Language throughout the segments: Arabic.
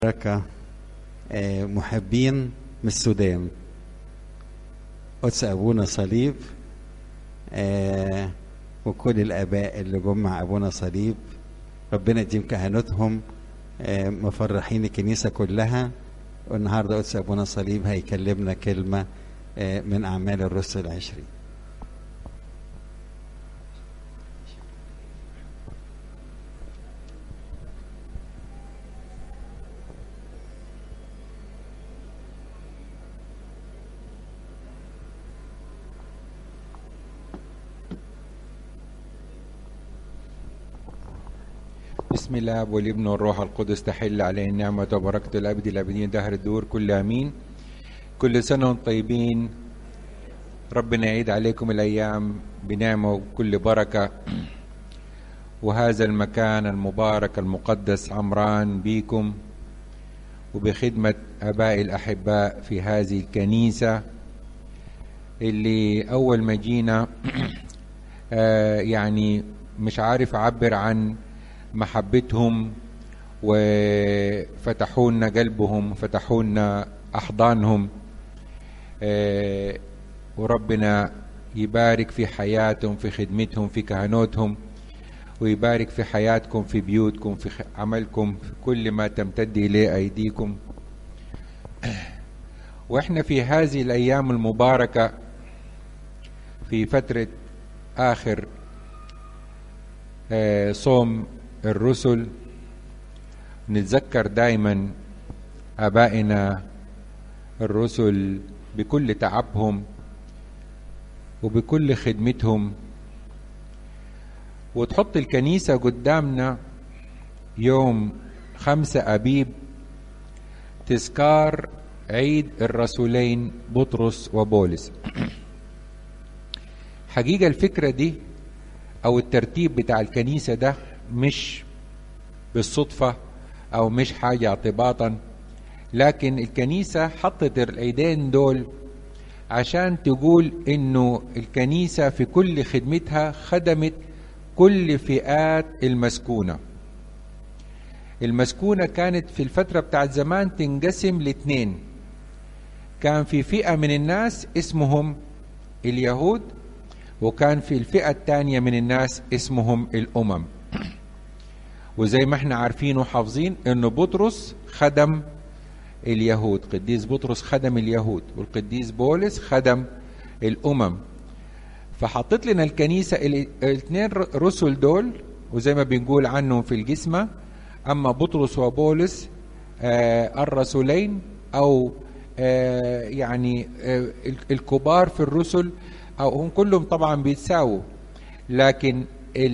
بركة محبين من السودان. قدس أبونا صليب وكل الآباء اللي جم مع أبونا صليب، ربنا يديم كهنوتهم مفرحين الكنيسة كلها. والنهاردة قدس أبونا صليب هيكلمنا كلمة من أعمال الرسل 20. بسم الله والابن والروح القدس تحل عليه النعمة وبركة الأبد الأبدين دهر الدور كل آمين. كل سنة وانتم طيبين، ربنا يعيد عليكم الأيام بنعمة وكل بركة، وهذا المكان المبارك المقدس عمران بيكم وبخدمة أبائي الأحباء في هذه الكنيسة اللي أول ما جينا يعني مش عارف أعبر عن محبتهم، وفتحوا لنا قلبهم وفتحوا لنا أحضانهم، وربنا يبارك في حياتهم، في خدمتهم، في كهنوتهم، ويبارك في حياتكم، في بيوتكم، في عملكم، في كل ما تمتد إليه أيديكم. وإحنا في هذه الأيام المباركة في فترة آخر صوم الرسل، نتذكر دائما آبائنا الرسل بكل تعبهم وبكل خدمتهم، وتحط الكنيسة قدامنا يوم 5 أبيب تذكار عيد الرسولين بطرس وبولس. حقيقة الفكرة دي أو الترتيب بتاع الكنيسة ده مش بالصدفة أو مش حاجة اعتباطا، لكن الكنيسة حطت العيدين دول عشان تقول إنه الكنيسة في كل خدمتها خدمت كل فئات المسكونة. المسكونة كانت في الفترة بتاعت زمان تنقسم لاتنين، كان في فئة من الناس اسمهم اليهود، وكان في الفئة الثانية من الناس اسمهم الأمم. وزي ما احنا عارفين وحافظين انه بطرس خدم اليهود، قديس بطرس خدم اليهود، والقديس بولس خدم الأمم. فحطت لنا الكنيسة الاثنين رسل دول، وزي ما بنقول عنهم في الجسمة، أما بطرس وبولس الرسولين أو يعني الكبار في الرسل، أو هم كلهم طبعا بيتساووا، لكن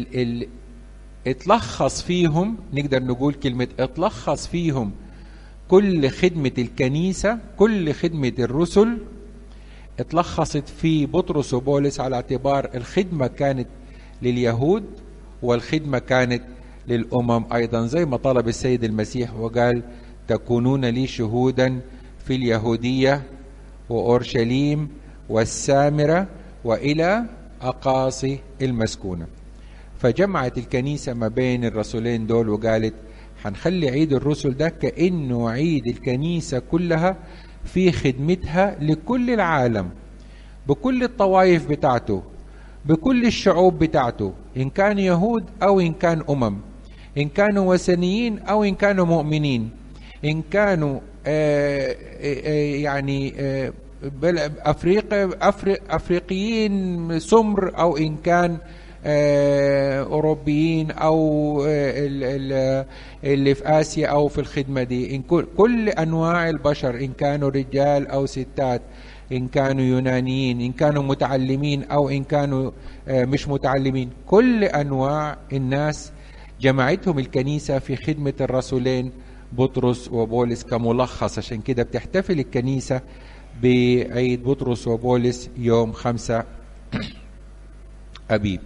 اتلخص فيهم، نقدر نقول كلمة اتلخص فيهم كل خدمة الكنيسة، كل خدمة الرسل اتلخصت في بطرس وبولس، على اعتبار الخدمة كانت لليهود والخدمة كانت للأمم أيضا، زي ما طلب السيد المسيح وقال تكونون لي شهودا في اليهودية وأورشليم والسامرة وإلى أقاصي المسكونة. فجمعت الكنيسة ما بين الرسولين دول وقالت هنخلي عيد الرسل ده كأنه عيد الكنيسة كلها في خدمتها لكل العالم، بكل الطوائف بتاعته، بكل الشعوب بتاعته، إن كانوا يهود أو إن كان أمم، إن كانوا وثنيين أو إن كانوا مؤمنين، إن كانوا يعني أفريقيين سمر أو إن كان أوروبيين أو اللي في آسيا أو في الخدمة دي، إن كل أنواع البشر، إن كانوا رجال أو ستات، إن كانوا يونانيين، إن كانوا متعلمين أو إن كانوا مش متعلمين، كل أنواع الناس جمعتهم الكنيسة في خدمة الرسولين بطرس وبولس كملخص. عشان كده بتحتفل الكنيسة بعيد بطرس وبولس يوم 5 أبيب.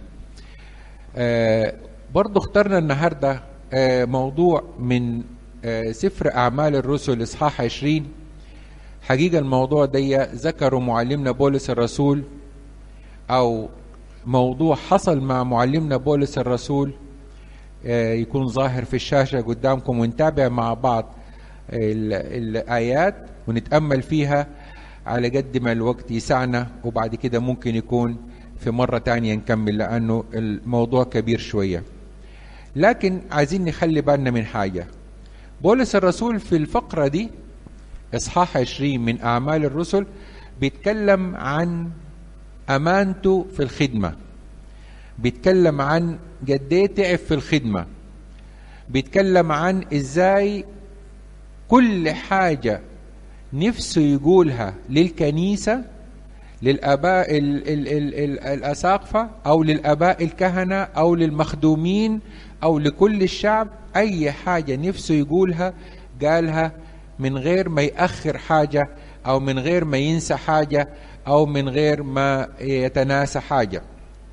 برضو اخترنا النهاردة موضوع من سفر أعمال الرسل إصحاح 20. حقيقة الموضوع ده ذكره معلمنا بولس الرسول، أو موضوع حصل مع معلمنا بولس الرسول، يكون ظاهر في الشاشة قدامكم ونتابع مع بعض الآيات ونتأمل فيها على قد ما الوقت يسعنا، وبعد كده ممكن يكون في مرة تانية نكمل لأنه الموضوع كبير شوية. لكن عايزين نخلي بالنا من حاجة. بولس الرسول في الفقرة دي إصحاح 20 من أعمال الرسل بيتكلم عن أمانته في الخدمة، بيتكلم عن قد ايه تعب في الخدمة، بيتكلم عن ازاي كل حاجة نفسه يقولها للكنيسة، للآباء الأساقفة أو للآباء الكهنة أو للمخدومين أو لكل الشعب، أي حاجة نفسه يقولها قالها من غير ما يأخر حاجة أو من غير ما ينسى حاجة أو من غير ما يتناسى حاجة.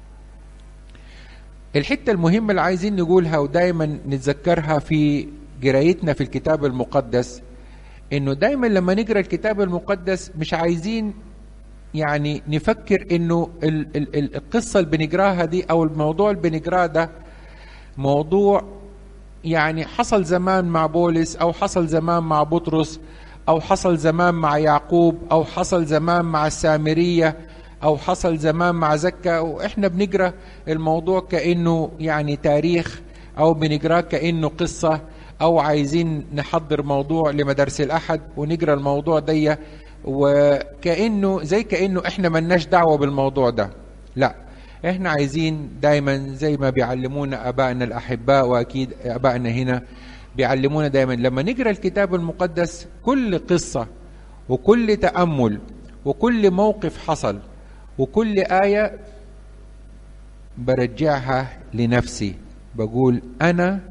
الحتة المهمة اللي عايزين نقولها ودايما نتذكرها في قرايتنا في الكتاب المقدس، انه دايما لما نقرأ الكتاب المقدس مش عايزين يعني نفكر انه القصة اللي بنقراها دي او الموضوع اللي بنقراه ده موضوع يعني حصل زمان مع بولس او حصل زمان مع بطرس او حصل زمان مع يعقوب او حصل زمان مع السامرية او حصل زمان مع زكا، واحنا بنقرا الموضوع كانه يعني تاريخ او بنقراه كانه قصه، او عايزين نحضر موضوع لمدارس الاحد ونقرا الموضوع ده وكانه كانه احنا ملناش دعوه بالموضوع ده. لا، احنا عايزين دايما زي ما بيعلمونا ابائنا الاحباء، واكيد ابائنا هنا بيعلمونا دايما لما نقرا الكتاب المقدس كل قصه وكل تامل وكل موقف حصل وكل آية برجعها لنفسي، بقول أنا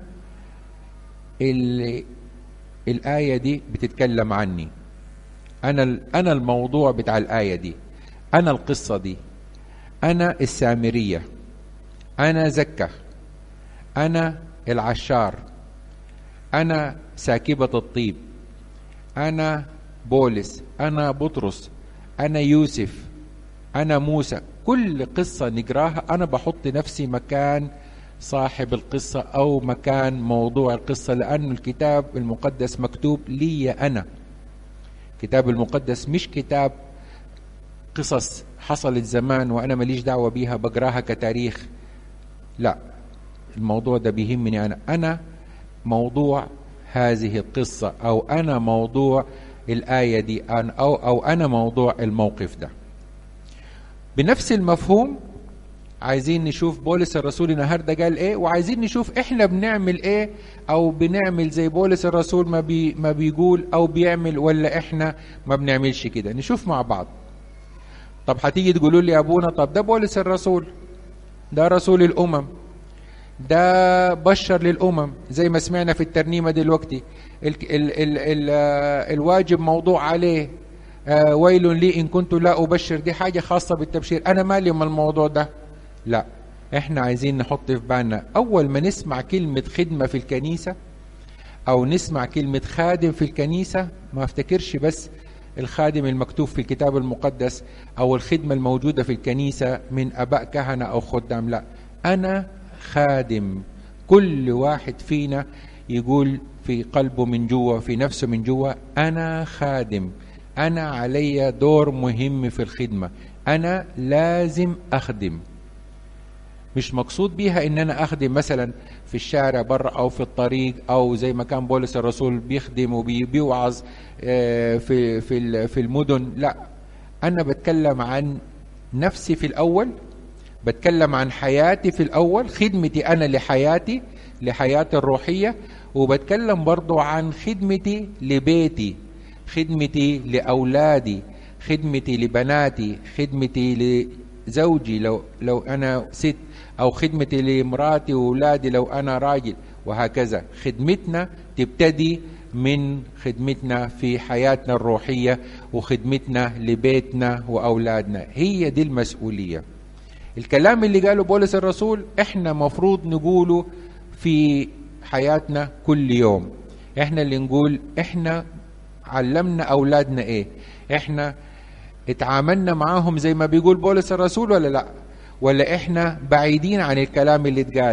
الآية دي بتتكلم عني، أنا الموضوع بتاع الآية دي، أنا القصة دي، أنا السامرية، أنا زكا، أنا العشار، أنا ساكبة الطيب، أنا بولس، أنا بطرس، أنا يوسف، أنا موسى. كل قصة نقراها أنا بحط نفسي مكان صاحب القصة أو مكان موضوع القصة، لأن الكتاب المقدس مكتوب لي أنا. الكتاب المقدس مش كتاب قصص حصلت زمان وأنا ماليش دعوة بيها بقراها كتاريخ، لا، الموضوع ده بيهمني أنا موضوع هذه القصة، أو أنا موضوع الآية دي، أو أنا موضوع الموقف ده. بنفس المفهوم عايزين نشوف بولس الرسول النهارده قال ايه، وعايزين نشوف احنا بنعمل ايه، او بنعمل زي بولس الرسول ما بيقول او بيعمل، ولا احنا ما بنعملش كده. نشوف مع بعض. طب هتيجي تقولوا لي يا ابونا طب ده بولس الرسول، ده رسول الامم، ده بشر للامم زي ما سمعنا في الترنيمه دلوقتي، الواجب موضوع عليه، ويل لي إن كنت لا أبشر، دي حاجة خاصة بالتبشير، أنا مالي من الموضوع ده. لا، إحنا عايزين نحط في بالنا أول ما نسمع كلمة خدمة في الكنيسة أو نسمع كلمة خادم في الكنيسة، ما افتكرش بس الخادم المكتوب في الكتاب المقدس أو الخدمة الموجودة في الكنيسة من أباء كهنة أو خدام، لا، أنا خادم. كل واحد فينا يقول في قلبه من جوه، في نفسه من جوه، أنا خادم، أنا علي دور مهم في الخدمة، أنا لازم أخدم. مش مقصود بيها إن أنا أخدم مثلا في الشارع برا أو في الطريق، أو زي ما كان بولس الرسول بيخدم وبيوعظ في المدن، لا، أنا بتكلم عن نفسي في الأول، بتكلم عن حياتي في الأول، خدمتي أنا لحياتي الروحية، وبتكلم برضو عن خدمتي لبيتي، خدمتي لأولادي، خدمتي لبناتي، خدمتي لزوجي لو أنا ست، أو خدمتي لمراتي وأولادي لو أنا راجل، وهكذا. خدمتنا تبتدي من خدمتنا في حياتنا الروحية وخدمتنا لبيتنا وأولادنا، هي دي المسؤولية. الكلام اللي قاله بولس الرسول احنا مفروض نقوله في حياتنا كل يوم. احنا اللي نقول احنا علمنا أولادنا إيه، إحنا اتعاملنا معاهم زي ما بيقول بولس الرسول ولا لا، ولا إحنا بعيدين عن الكلام اللي اتقال،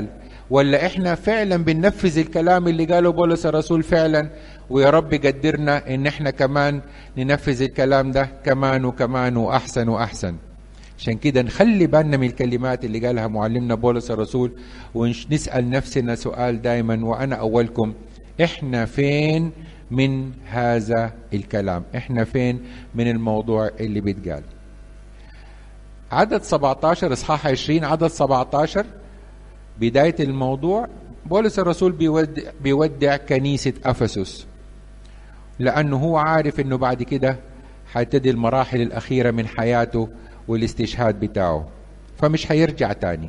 ولا احنا فعلا بننفذ الكلام اللي قاله بولس الرسول فعلا؟ ويا رب قدرنا ان احنا كمان ننفذ الكلام ده كمان وكمان واحسن واحسن. عشان كده نخلي بالنا من الكلمات اللي قالها معلمنا بولس الرسول، ونسأل نفسنا سؤال دايما وانا اولكم: احنا فين من هذا الكلام؟ احنا فين من الموضوع اللي بيتقال؟ عدد 17 اصحاح 20 عدد 17 بداية الموضوع، بولس الرسول بيودع كنيسة أفسس، لأنه هو عارف أنه بعد كده هتبتدي المراحل الأخيرة من حياته والاستشهاد بتاعه، فمش هيرجع تاني.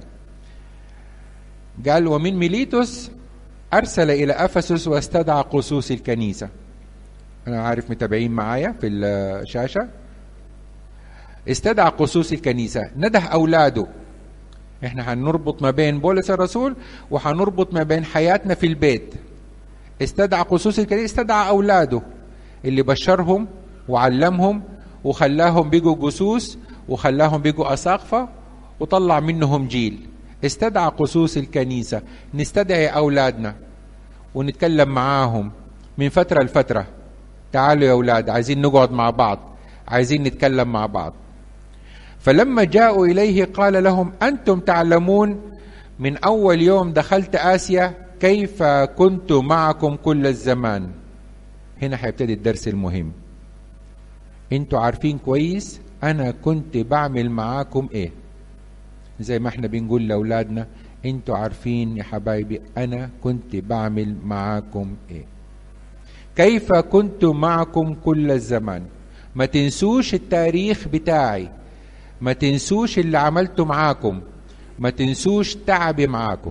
قال: ومن ميليتوس أرسل إلى أفسس واستدعى قسوس الكنيسة. أنا عارف متابعين معايا في الشاشة. استدعى قسوس الكنيسة، نده أولاده. احنا هنربط ما بين بولس الرسول وهنربط ما بين حياتنا في البيت. استدعى قسوس الكنيسة، استدعى أولاده اللي بشرهم وعلمهم وخلاهم بيجوا قسوس وخلاهم بيجوا أساقفة وطلع منهم جيل. استدعى قسوس الكنيسة، نستدعي أولادنا ونتكلم معاهم من فترة لفترة: تعالوا يا أولاد، عايزين نقعد مع بعض، عايزين نتكلم مع بعض. فلما جاءوا إليه قال لهم: أنتم تعلمون من أول يوم دخلت آسيا كيف كنت معكم كل الزمان. هنا هيبتدي الدرس المهم. انتوا عارفين كويس أنا كنت بعمل معاكم إيه. زي ما احنا بنقول لأولادنا: انتوا عارفين يا حبايبي أنا كنت بعمل معاكم إيه. كيف كنت معكم كل الزمان. ما تنسوش التاريخ بتاعي، ما تنسوش اللي عملته معاكم، ما تنسوش تعبي معاكم.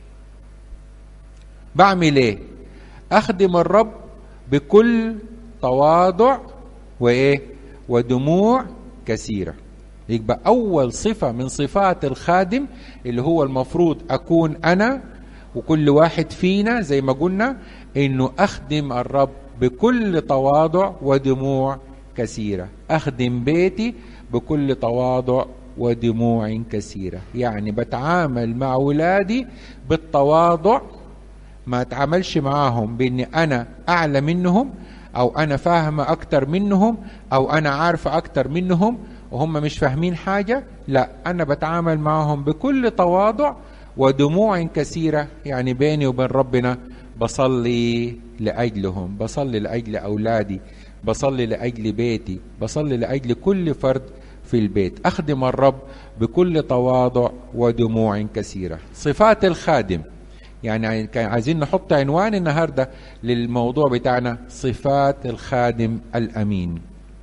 بعمل ايه؟ اخدم الرب بكل تواضع وايه؟ ودموع كثيرة. يبقى اول صفة من صفات الخادم اللي هو المفروض اكون انا وكل واحد فينا زي ما قلنا، انه اخدم الرب بكل تواضع ودموع كثيرة. اخدم بيتي بكل تواضع ودموع كثيرة، يعني بتعامل مع أولادي بالتواضع، ما اتعاملش معاهم بأني أنا أعلى منهم أو أنا فاهمة أكتر منهم أو أنا عارفة أكتر منهم وهم مش فاهمين حاجة. لا، أنا بتعامل معهم بكل تواضع ودموع كثيرة، يعني بيني وبين ربنا بصلي لأجلهم، بصلي لأجل أولادي، بصلي لأجل بيتي، بصلي لأجل كل فرد في البيت. أخدم الرب بكل تواضع ودموع كثيرة. صفات الخادم، يعني كان عايزين نحط عنوان النهاردة للموضوع بتاعنا: صفات الخادم الأمين.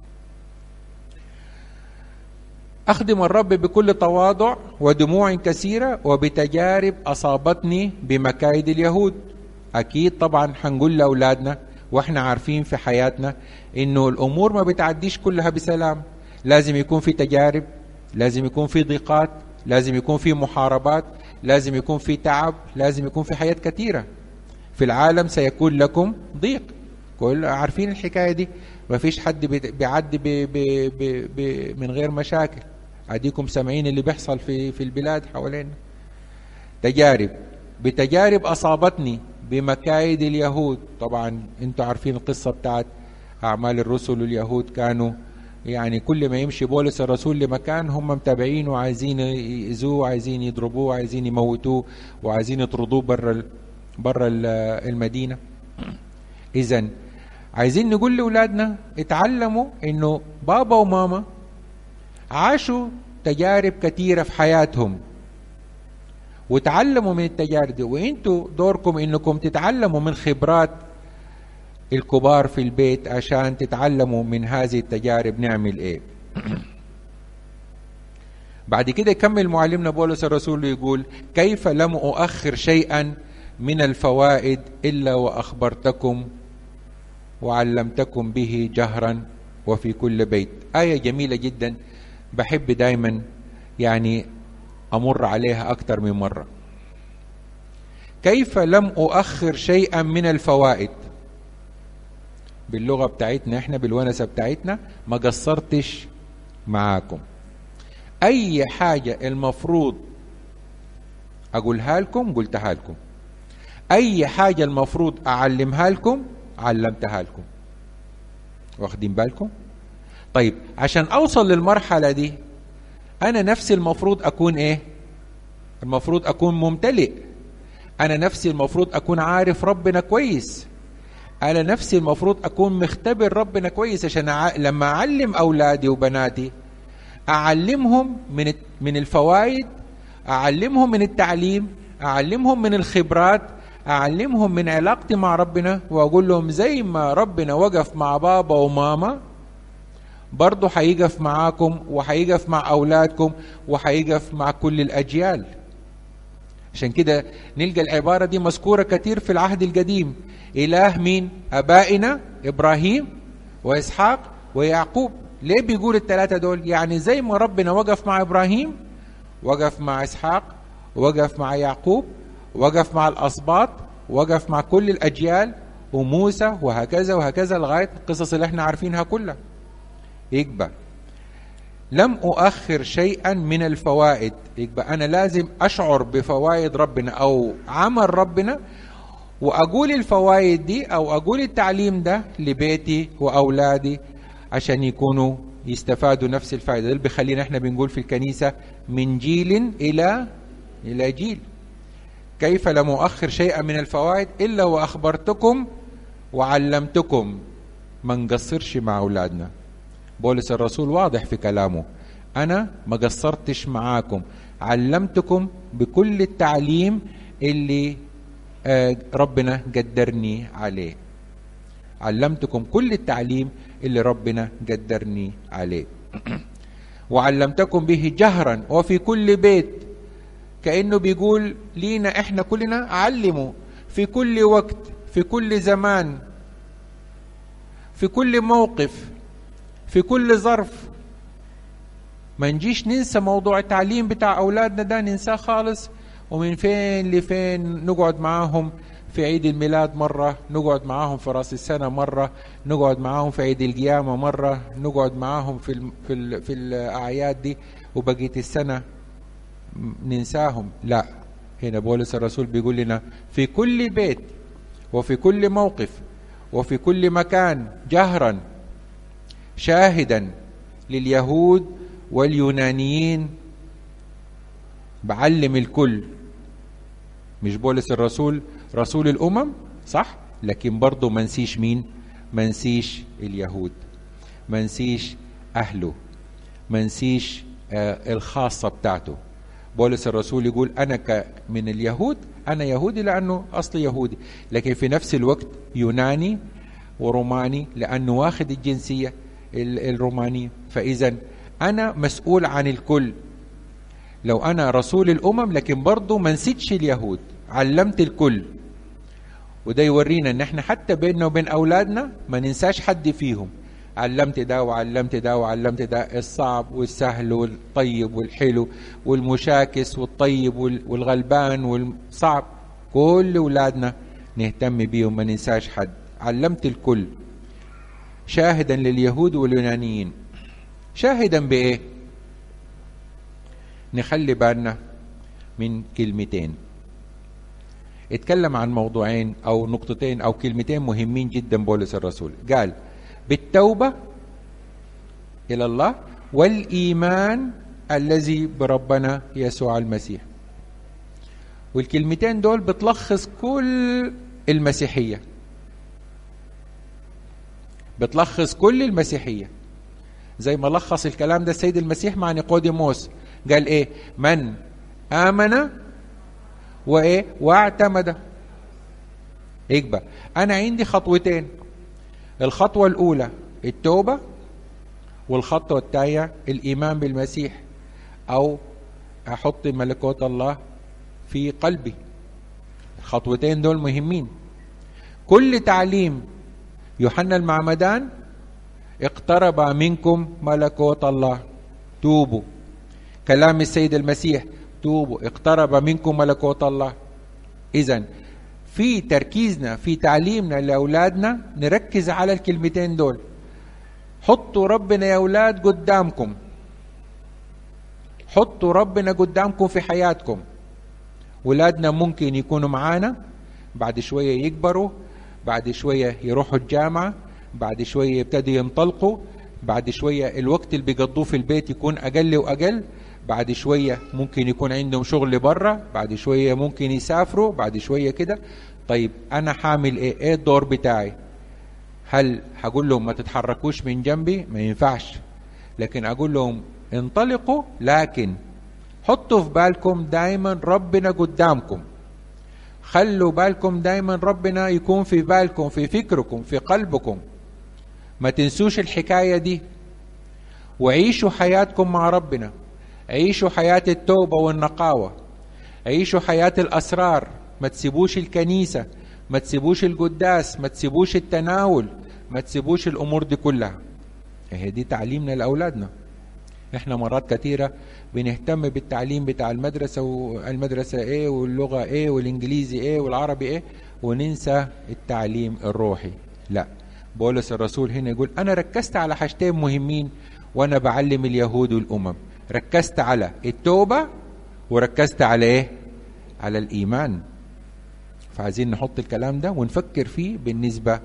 أخدم الرب بكل تواضع ودموع كثيرة وبتجارب أصابتني بمكايد اليهود. أكيد طبعا هنقول لأولادنا وإحنا عارفين في حياتنا إنه الأمور ما بتعديش كلها بسلام، لازم يكون في تجارب، لازم يكون في ضيقات، لازم يكون في محاربات، لازم يكون في تعب، لازم يكون في حياة كثيرة. في العالم سيكون لكم ضيق، كل عارفين الحكاية دي، ما فيش حد بيعدي من غير مشاكل. عاديكم سامعين اللي بيحصل في البلاد حوالينا. تجارب، بتجارب أصابتني بمكايد اليهود. طبعا انتوا عارفين القصة بتاعت أعمال الرسل، واليهود كانوا يعني كل ما يمشي بولس الرسول لمكان هم متابعين وعايزين يأذوه، عايزين يضربوه، عايزين يموتوه، وعايزين يطردوه برا المدينة. إذن عايزين نقول لأولادنا اتعلموا إنه بابا وماما عاشوا تجارب كثيرة في حياتهم وتعلموا من التجارب دي، وانتوا دوركم انكم تتعلموا من خبرات الكبار في البيت عشان تتعلموا من هذه التجارب نعمل ايه. بعد كده يكمل معلمنا بولس الرسول ويقول: كيف لم أؤخر شيئا من الفوائد إلا وأخبرتكم وعلمتكم به جهرا وفي كل بيت. آية جميلة جدا، بحب دايما يعني أمر عليها أكتر من مرة. كيف لم أؤخر شيئا من الفوائد، باللغة بتاعتنا احنا بالونسة بتاعتنا، ما قصرتش معاكم. أي حاجة المفروض أقولها لكم قلتها لكم، أي حاجة المفروض أعلمها لكم علمتها لكم. واخدين بالكم؟ طيب عشان أوصل للمرحلة دي أنا نفسي المفروض أكون إيه؟ المفروض أكون ممتلئ. أنا نفسي المفروض أكون عارف ربنا كويس. أنا نفسي المفروض أكون مختبر ربنا كويس عشان لما أعلم أولادي وبناتي أعلمهم من الفوائد، أعلمهم من التعليم، أعلمهم من الخبرات، أعلمهم من علاقتي مع ربنا، وأقول لهم زي ما ربنا وقف مع بابا وماما برضو حيقف معاكم وحيقف مع أولادكم وحيقف مع كل الأجيال. عشان كده نلقى العبارة دي مذكورة كتير في العهد القديم. إله مين؟ أبائنا إبراهيم وإسحاق ويعقوب. ليه بيقول الثلاثة دول؟ يعني زي ما ربنا وقف مع إبراهيم وقف مع إسحاق وقف مع يعقوب وقف مع الأسباط وقف مع كل الأجيال وموسى وهكذا وهكذا لغاية القصص اللي احنا عارفينها كلها. يبقى لم أؤخر شيئا من الفوائد. يبقى أنا لازم أشعر بفوائد ربنا أو عمل ربنا وأقول الفوائد دي أو أقول التعليم ده لبيتي وأولادي عشان يكونوا يستفادوا نفس الفائدة. ده اللي بيخلينا احنا بنقول في الكنيسة من جيل إلى جيل. كيف لم أؤخر شيئا من الفوائد إلا وأخبرتكم وعلمتكم. ما نقصرش مع أولادنا. بولس الرسول واضح في كلامه، أنا ما قصرتش معاكم، علمتكم بكل التعليم اللي ربنا قدرني عليه. علمتكم كل التعليم اللي ربنا قدرني عليه. وعلمتكم به جهرا وفي كل بيت. كأنه بيقول لينا احنا كلنا علموا في كل وقت، في كل زمان، في كل موقف، في كل ظرف. ما نجيش ننسى موضوع التعليم بتاع أولادنا ده، ننساه خالص. ومن فين لفين نقعد معاهم في عيد الميلاد مرة، نقعد معاهم في رأس السنة مرة، نقعد معاهم في عيد القيامة مرة، نقعد معاهم في الأعياد دي وبقية السنة ننساهم. لا، هنا بولس الرسول بيقول لنا في كل بيت وفي كل موقف وفي كل مكان جهرا شاهدا لليهود واليونانيين. بعلم الكل. مش بولس الرسول رسول الأمم صح؟ لكن برضو منسيش مين؟ منسيش اليهود، منسيش أهله، منسيش الخاصة بتاعته. بولس الرسول يقول أنا من اليهود، أنا يهودي لأنه أصلي يهودي، لكن في نفس الوقت يوناني وروماني لأنه واخد الجنسية الرومانية. فإذا أنا مسؤول عن الكل. لو أنا رسول الأمم لكن برضو ما نسيتش اليهود، علمت الكل. وده يورينا ان احنا حتى بيننا وبين أولادنا ما ننساش حد فيهم. علمت ده وعلمت ده وعلمت ده، الصعب والسهل والطيب والحلو والمشاكس والطيب والغلبان والصعب، كل أولادنا نهتم بيهم، ما ننساش حد. علمت الكل شاهدا لليهود واليونانيين. شاهدا بإيه؟ نخلي بالنا من كلمتين. اتكلم عن موضوعين أو نقطتين أو كلمتين مهمين جدا بولس الرسول. قال بالتوبة إلى الله والإيمان الذي بربنا يسوع المسيح. والكلمتين دول بتلخص كل المسيحية، بتلخص كل المسيحية. زي ما لخص الكلام ده السيد المسيح مع نيقوديموس، قال ايه؟ من آمن وايه واعتمد. يبقى انا عندي خطوتين. الخطوة الاولى التوبة، والخطوة الثانية الايمان بالمسيح، او احط ملكوت الله في قلبي. الخطوتين دول مهمين. كل تعليم يوحنا المعمدان اقترب منكم ملكوت الله، توبوا. كلام السيد المسيح توبوا، اقترب منكم ملكوت الله. إذن في تركيزنا في تعليمنا لأولادنا نركز على الكلمتين دول. حطوا ربنا يا أولاد قدامكم، حطوا ربنا قدامكم في حياتكم، ولادنا ممكن يكونوا معانا، بعد شوية يكبروا، بعد شوية يروحوا الجامعة، بعد شوية يبتدوا ينطلقوا، بعد شوية الوقت اللي بيقضوه في البيت يكون أقل وأقل، بعد شوية ممكن يكون عندهم شغل برا، بعد شوية ممكن يسافروا، بعد شوية كده. طيب أنا حامل إيه الدور بتاعي؟ هل هقول لهم ما تتحركوش من جنبي؟ ما ينفعش. لكن أقول لهم انطلقوا، لكن حطوا في بالكم دايما ربنا قدامكم، خلوا بالكم دايما ربنا يكون في بالكم، في فكركم، في قلبكم، ما تنسوش الحكاية دي، وعيشوا حياتكم مع ربنا، عيشوا حياة التوبة والنقاوة، عيشوا حياة الأسرار، ما تسيبوش الكنيسة، ما تسيبوش القداس، ما تسيبوش التناول، ما تسيبوش الأمور دي كلها. هي دي تعليمنا لأولادنا. احنا مرات كثيرة بنهتم بالتعليم بتاع المدرسة، والمدرسة ايه، واللغة ايه، والانجليزي ايه، والعربي ايه، وننسى التعليم الروحي. لا، بولس الرسول هنا يقول انا ركزت على حاجتين مهمين وانا بعلم اليهود والامم، ركزت على التوبة وركزت على ايه؟ على الايمان. فعايزين نحط الكلام ده ونفكر فيه بالنسبة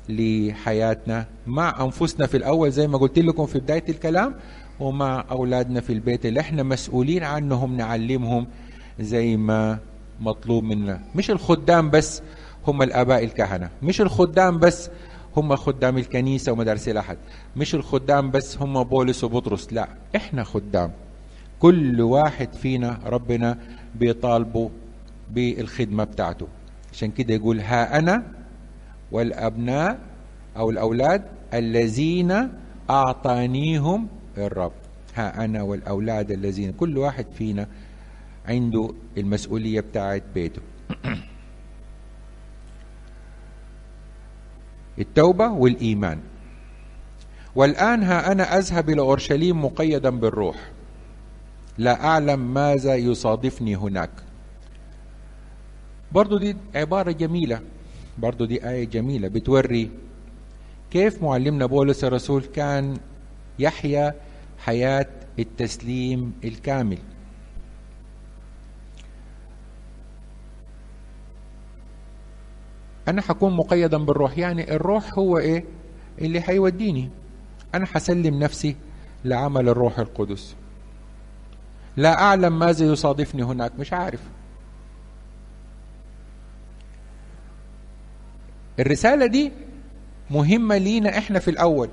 لحياتنا مع أنفسنا في الأول زي ما قلت لكم في بداية الكلام، ومع أولادنا في البيت اللي احنا مسؤولين عنهم، نعلمهم زي ما مطلوب منا. مش الخدام بس هم الآباء الكهنة، مش الخدام بس هم خدام الكنيسة ومدارس الأحد، مش الخدام بس هم بولس وبطرس، لا، احنا خدام. كل واحد فينا ربنا بيطالبه بالخدمة بتاعته. عشان كده يقول ها أنا والأبناء أو الأولاد الذين أعطانيهم الرب. ها أنا والأولاد الذين، كل واحد فينا عنده المسؤولية بتاعت بيته. التوبة والإيمان. والآن ها أنا أذهب إلى أورشليم مقيدا بالروح، لا أعلم ماذا يصادفني هناك. برضو دي عبارة جميلة، برضو دي آية جميلة بتوري كيف معلمنا بولس الرسول كان يحيا حياة التسليم الكامل. أنا حكون مقيدا بالروح، يعني الروح هو إيه اللي هيوديني. أنا حسلم نفسي لعمل الروح القدس. لا أعلم ماذا يصادفني هناك، مش عارف. الرسالة دي مهمة لينا احنا في الأول،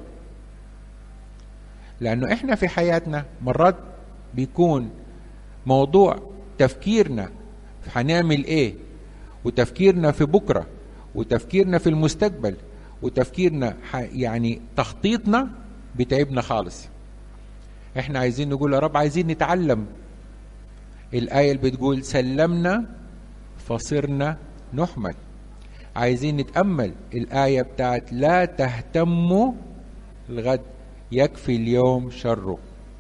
لأنه احنا في حياتنا مرات بيكون موضوع تفكيرنا هنعمل ايه، وتفكيرنا في بكرة، وتفكيرنا في المستقبل، وتفكيرنا يعني تخطيطنا بتعبنا خالص. احنا عايزين نقول يا رب عايزين نتعلم. الآية اللي بتقول سلمنا فصرنا نحمل. عايزين نتأمل الآية بتاعت لا تهتموا الغد يكفي اليوم شره.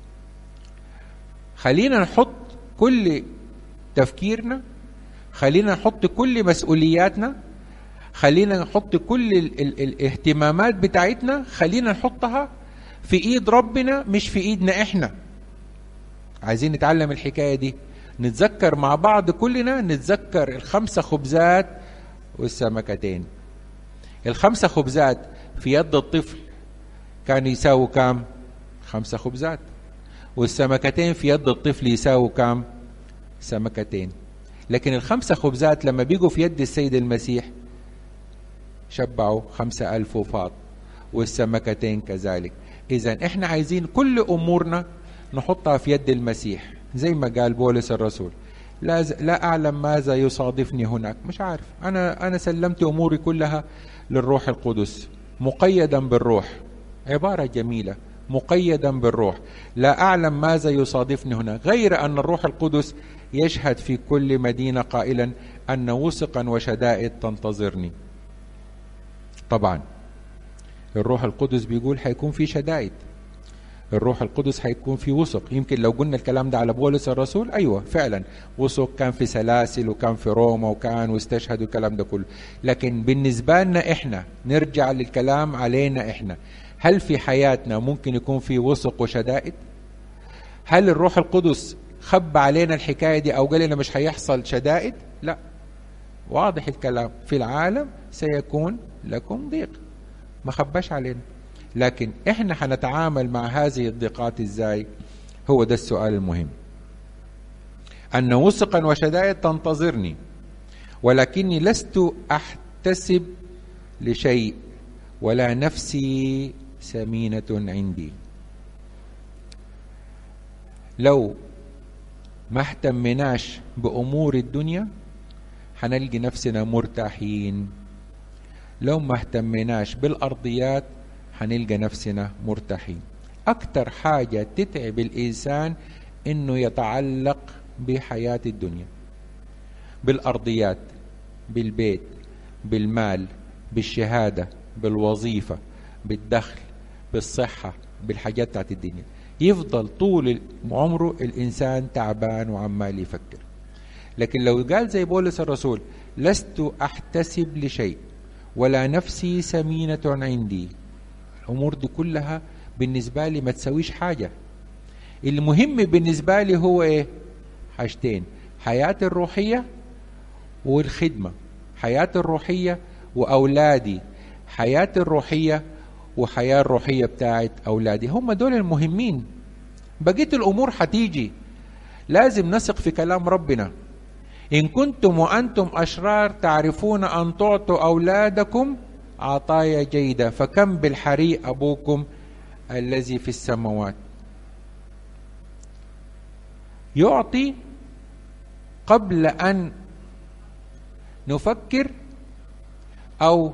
خلينا نحط كل تفكيرنا، خلينا نحط كل مسؤولياتنا، خلينا نحط كل الاهتمامات بتاعتنا، خلينا نحطها في ايد ربنا مش في ايدنا احنا. عايزين نتعلم الحكاية دي، نتذكر مع بعض كلنا، نتذكر 5 خبزات والسمكتين. 5 خبزات في يد الطفل كان يساوي كام؟ 5 خبزات. والسمكتين في يد الطفل يساوي كام؟ سمكتين. لكن 5 خبزات لما بيجوا في يد السيد المسيح شبعوا 5000 وفاض، والسمكتين كذلك. إذن احنا عايزين كل أمورنا نحطها في يد المسيح زي ما قال بولس الرسول. لا أعلم ماذا يصادفني هناك، مش عارف. أنا سلمت أموري كلها للروح القدس، مقيدا بالروح. عبارة جميلة، مقيدا بالروح. لا أعلم ماذا يصادفني هناك، غير أن الروح القدس يشهد في كل مدينة قائلا أن وثقا وشدائد تنتظرني. طبعا الروح القدس بيقول هيكون في شدائد، الروح القدس هيكون في وثق. يمكن لو قلنا الكلام ده على بولس الرسول، أيوة فعلا وثق، كان في سلاسل وكان في روما وكان واستشهد والكلام ده كله. لكن بالنسبة لنا إحنا نرجع للكلام علينا إحنا، هل في حياتنا ممكن يكون في وثق وشدائد؟ هل الروح القدس خبى علينا الحكاية دي أو قال لنا مش هيحصل شدائد. لا، واضح الكلام، في العالم سيكون لكم ضيق، ما خباش علينا. لكن احنا هنتعامل مع هذه الضيقات ازاي؟ هو ده السؤال المهم. أن وثقا وشدائد تنتظرني ولكني لست أحتسب لشيء ولا نفسي سمينة عندي. لو ما اهتمناش بأمور الدنيا هنلقي نفسنا مرتاحين، لو ما اهتمناش بالأرضيات هنلقى نفسنا مرتاحين. أكتر حاجة تتعب الإنسان إنه يتعلق بحياة الدنيا، بالأرضيات، بالبيت، بالمال، بالشهادة، بالوظيفة، بالدخل، بالصحة، بالحاجات بتاعت الدنيا. يفضل طول عمره الإنسان تعبان وعمال يفكر. لكن لو قال زي بولس الرسول لست أحتسب لشيء ولا نفسي سمينة عندي، الأمور دي كلها بالنسبة لي ما تسويش حاجة. المهم بالنسبة لي هو إيه؟ حاجتين: حياتي الروحية والخدمة، حياتي الروحية وأولادي، حياتي الروحية وحياة الروحية بتاعت أولادي، هم دول المهمين. بقيت الأمور هتيجي. لازم نثق في كلام ربنا: إن كنتم وأنتم أشرار تعرفون أن تعطوا أولادكم عطايا جيدة فكم بالحري أبوكم الذي في السماوات. يعطي قبل أن نفكر أو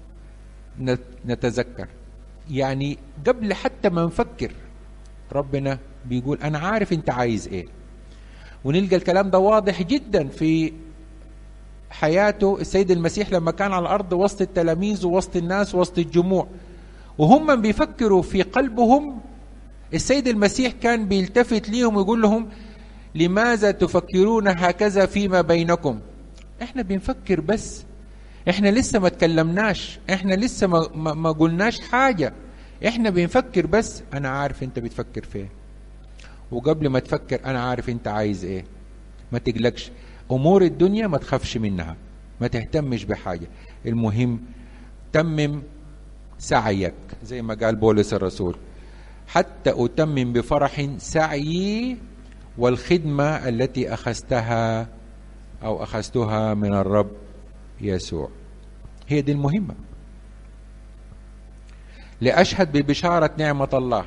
نتذكر، يعني قبل حتى ما نفكر ربنا بيقول أنا عارف أنت عايز إيه. ونلقى الكلام ده واضح جدا في حياته السيد المسيح لما كان على الأرض وسط التلاميذ ووسط الناس ووسط الجموع، وهم بيفكروا في قلبهم. السيد المسيح كان بيلتفت ليهم ويقول لهم: لماذا تفكرون هكذا فيما بينكم؟ احنا بنفكر بس، احنا لسه ما تكلمناش، احنا لسه ما قلناش حاجة، احنا بنفكر بس. انا عارف انت بتفكر فيه، وقبل ما تفكر انا عارف انت عايز ايه. ما تقلقش، امور الدنيا ما تخافش منها، ما تهتمش بحاجة. المهم تمم سعيك زي ما قال بولس الرسول: حتى أتمم بفرح سعيي والخدمة التي أخذتها أو أخذتها من الرب يسوع. هي دي المهمة. لأشهد ببشارة نعمة الله.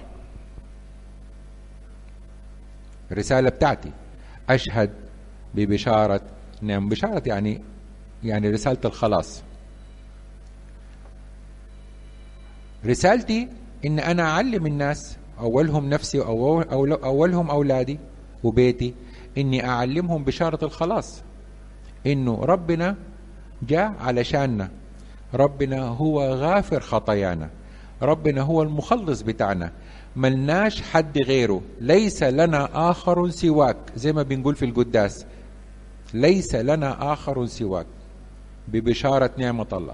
الرسالة بتاعتي أشهد ببشارة نعمة. بشارة يعني رسالة الخلاص. رسالتي إن أنا أعلم الناس، أولهم نفسي وأولهم أولادي وبيتي، إني أعلمهم بشارة الخلاص، إنه ربنا جاء علشاننا، ربنا هو غافر خطايانا، ربنا هو المخلص بتاعنا، ملناش حد غيره، ليس لنا آخر سواك، زي ما بنقول في القداس: ليس لنا آخر سواك، ببشارة نعمة الله.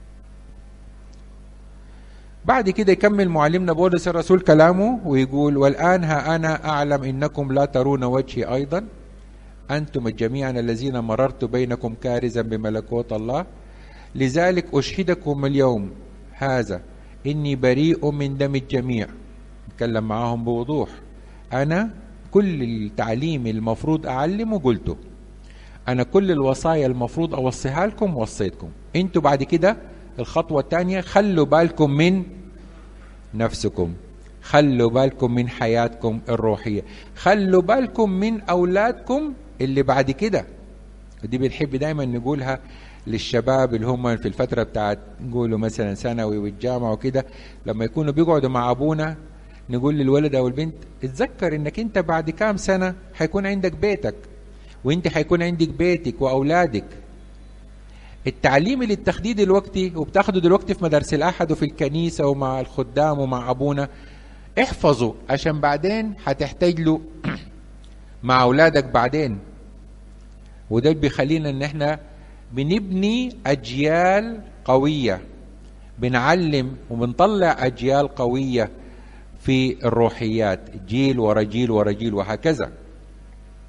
بعد كده يكمل معلمنا بولس الرسول كلامه ويقول: والآن ها أنا أعلم إنكم لا ترون وجهي أيضا، أنتم جميعا الذين مررت بينكم كارزا بملكوت الله، لذلك أشهدكم اليوم هذا إني بريء من دم الجميع. نتكلم معاهم بوضوح. أنا كل التعليم المفروض أعلمه قلته، أنا كل الوصايا المفروض أوصيها لكم وصيتكم. أنتوا بعد كده الخطوة الثانية خلوا بالكم من نفسكم، خلوا بالكم من حياتكم الروحية، خلوا بالكم من أولادكم اللي بعد كده. ودي بنحب دايما نقولها للشباب اللي هم في الفترة بتاعت نقولوا مثلا ثانوي والجامعة وكده، لما يكونوا بيقعدوا مع أبونا نقول للولد أو البنت: اتذكر إنك أنت بعد كام سنة حيكون عندك بيتك، وأنت حيكون عندك بيتك وأولادك. التعليم اللي بتاخديه دلوقتي وبتاخده دلوقتي في مدارس الأحد وفي الكنيسة ومع الخدام ومع أبونا، احفظه عشان بعدين هتحتاج له مع أولادك بعدين. وده بيخلينا إن احنا بنبني أجيال قوية، بنعلم وبنطلع أجيال قوية في الروحيات، جيل ورا جيل ورا جيل وهكذا.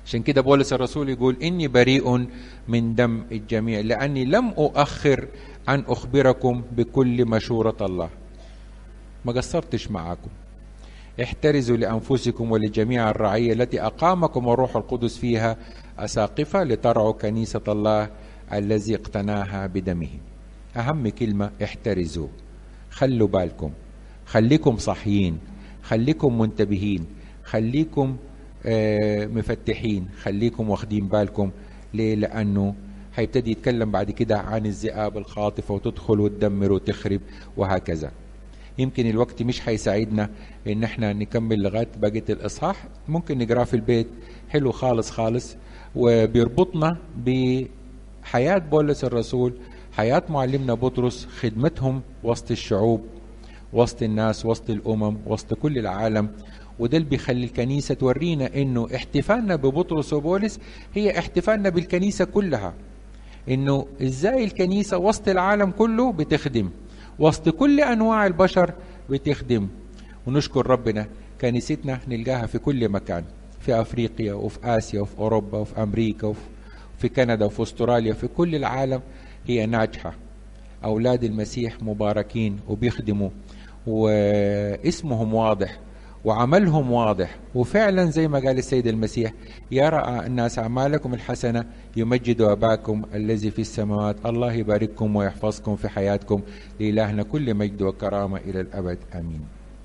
عشان كده بولس الرسول يقول إني بريء من دم الجميع لأني لم أؤخر أن أخبركم بكل مشورة الله. ما قصرتش معاكم. احترزوا لأنفسكم ولجميع الرعية التي أقامكم الروح القدس فيها أساقفة لترعوا كنيسة الله الذي اقتناها بدمه. أهم كلمة احترزوا، خلوا بالكم، خليكم صحيين، خليكم منتبهين، خليكم مفتحين، خليكم واخدين بالكم. ليه؟ لأنه هيبتدي يتكلم بعد كده عن الذئاب الخاطفة وتدخل وتدمر وتخرب وهكذا. يمكن الوقت مش هيساعدنا ان احنا نكمل لغاية بقية الإصحاح، ممكن نقراه في البيت، حلو خالص خالص، وبيربطنا بحياة بولس الرسول، حياة معلمنا بطرس، خدمتهم وسط الشعوب، وسط الناس، وسط الأمم، وسط كل العالم. وده اللي بيخلي الكنيسة تورينا انه احتفالنا ببطرس وبولس هي احتفالنا بالكنيسة كلها، انه ازاي الكنيسة وسط العالم كله بتخدم، وسط كل انواع البشر بتخدم. ونشكر ربنا كنيستنا نلقاها في كل مكان، في افريقيا وفي اسيا وفي اوروبا وفي امريكا وفي كندا وفي استراليا، في كل العالم هي ناجحة. اولاد المسيح مباركين وبيخدموا، واسمهم واضح وعملهم واضح، وفعلا زي ما قال السيد المسيح: يرى الناس أعمالكم الحسنة يمجدوا أباكم الذي في السماوات. الله يبارككم ويحفظكم في حياتكم، لإلهنا كل مجد وكرامة إلى الأبد، آمين.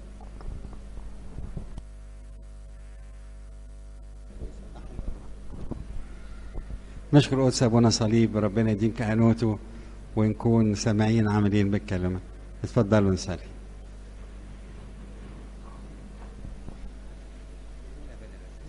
نشكر قدس أبونا صليب، ربنا يديم كهنوته ونكون سامعين عاملين بالكلمة. اتفضلوا نصلي.